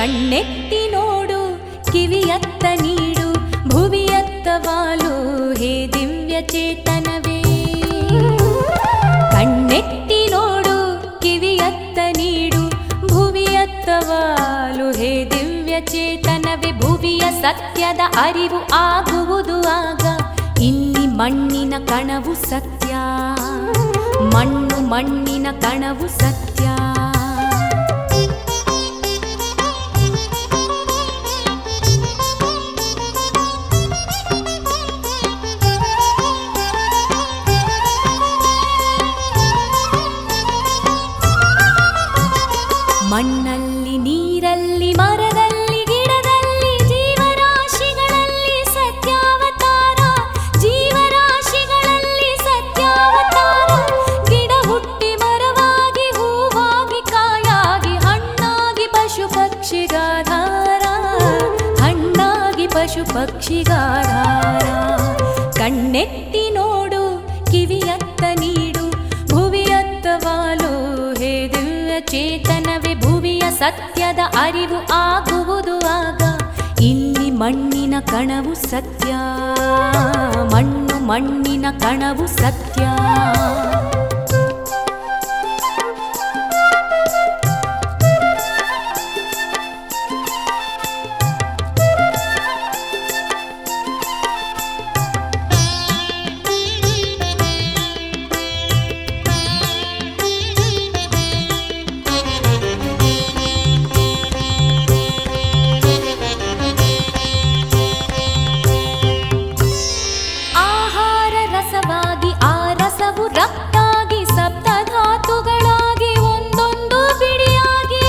ಕಣ್ಣೆತ್ತಿ ನೋಡು ಕಿವಿಯತ್ತ ನೀಡು ಭುವಿಯತ್ತ ವಾಲು ಹೇ ದಿವ್ಯ ಚೇತನವೇ. ಕಣ್ಣೆತ್ತಿ ನೋಡು ಕಿವಿಯತ್ತ ನೀಡು ಭುವಿಯತ್ತ ವಾಲು ಹೇ ದಿವ್ಯ ಚೇತನವೇ. ಭುವಿಯ ಸತ್ಯದ ಅರಿವು ಆಗುವುದು ಆಗ, ಇಲ್ಲಿ ಮಣ್ಣಿನ ಕಣವು ಸತ್ಯ, ಮಣ್ಣು ಮಣ್ಣಿನ ಕಣವು ಸತ್ಯ. ಮಣ್ಣಲ್ಲಿ ನೀರಲ್ಲಿ ಮರದಲ್ಲಿ ಗಿಡದಲ್ಲಿ ಜೀವರಾಶಿಗಳಲ್ಲಿ ಸತ್ಯಾವತಾರ, ಜೀವರಾಶಿಗಳಲ್ಲಿ ಸತ್ಯಾವತಾರ. ಗಿಡ ಹುಟ್ಟಿ ಮರವಾಗಿ ಹೂವಾಗಿ ಕಾಯಾಗಿ ಹಣ್ಣಾಗಿ ಪಶು ಪಕ್ಷಿಗಾಧಾರ, ಹಣ್ಣಾಗಿ ಪಶು ಪಕ್ಷಿಗಾಧಾರ. ಕಣ್ಣೆತ್ತಿ ನೋಡು ಕಿವಿಯತ್ತ ನೀಡು ಭುವಿಯತ್ತ ವಾಲು ಹೇ ದಿವ್ಯ ಚೇತನವೇ. ಭುವಿಯ ಸತ್ಯದ ಅರಿವು ಆಗುವುದು ಆಗ, ಇಲ್ಲಿ ಮಣ್ಣಿನ ಕಣವು ಸತ್ಯ, ಮಣ್ಣು ಮಣ್ಣಿನ ಕಣವು ಸತ್ಯ. ರಕ್ತಾಗಿ ಸಪ್ತಧಾತುಗಳಾಗಿ ಒಂದೊಂದು ಬಿಡಿಯಾಗಿ,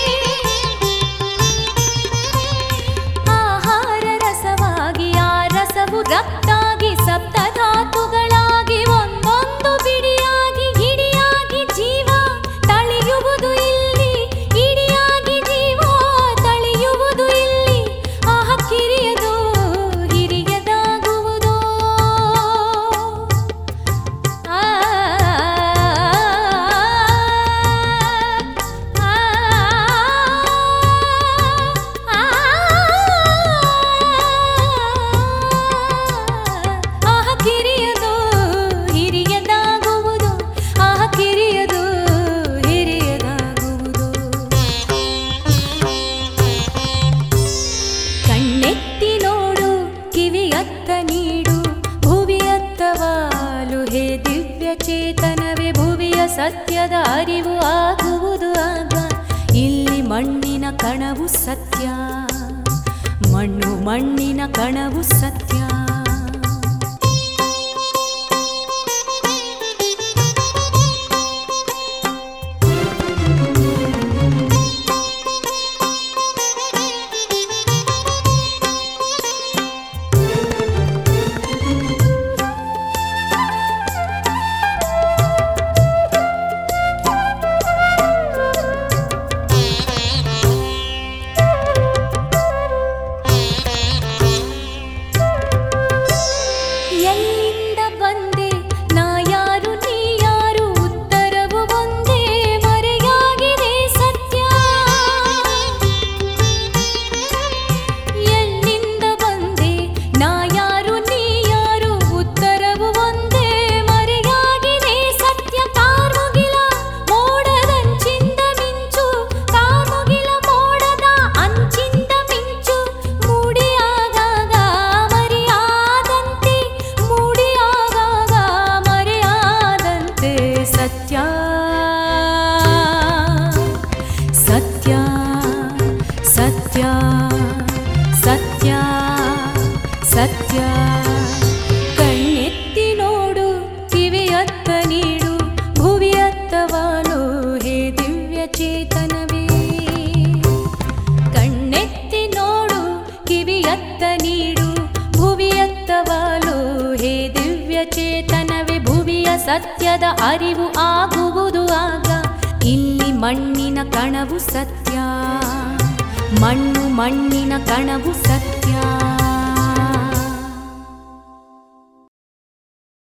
ಆಹಾರ ರಸವಾಗಿ ಆ ರಸವು ರಕ್ತಾಗಿ ಸಪ್ತಧಾತುಗಳಾಗಿ ಒಂದೊಂದು ಬಿಡಿಯಾಗಿ, ಇಡಿಯಾಗಿ ಜೀವ ತಳೆಯುವುದು ಇಲ್ಲಿ, ಇಡಿಯಾಗಿ ಜೀವ ತಳೆಯುವುದು ಇಲ್ಲಿ. ಆಹ ಕಿರಿಯದು ಹಿರಿಯದಾಗುವುದು, ಚೇತನವೇ. ಭುವಿಯ ಸತ್ಯದ ಅರಿವು ಆಗುವುದು ಆಗ, ಇಲ್ಲಿ ಮಣ್ಣಿನ ಕಣವು ಸತ್ಯ, ಮಣ್ಣು ಮಣ್ಣಿನ ಕಣವು ಸತ್ಯ. ಸತ್ಯ. ಕಣ್ಣೆತ್ತಿ ನೋಡು ಕಿವಿಯತ್ತ ನೀಡು ಭುವಿಯತ್ತ ವಾಲು ಹೇ ದಿವ್ಯ ಚೇತನವೇ. ಕಣ್ಣೆತ್ತಿ ನೋಡು ಕಿವಿಯತ್ತ ನೀಡು ಭುವಿಯತ್ತ ವಾಲು ಹೇ ದಿವ್ಯ ಚೇತನವೇ. ಭುವಿಯ ಸತ್ಯದ ಅರಿವು ಆಗುವುದು ಆಗ, ಇಲ್ಲಿ ಮಣ್ಣಿನ ಕಣವು ಸತ್ಯ, ಮಣ್ಣು ಮಣ್ಣಿನ ಕಣವು ಸತ್ಯ.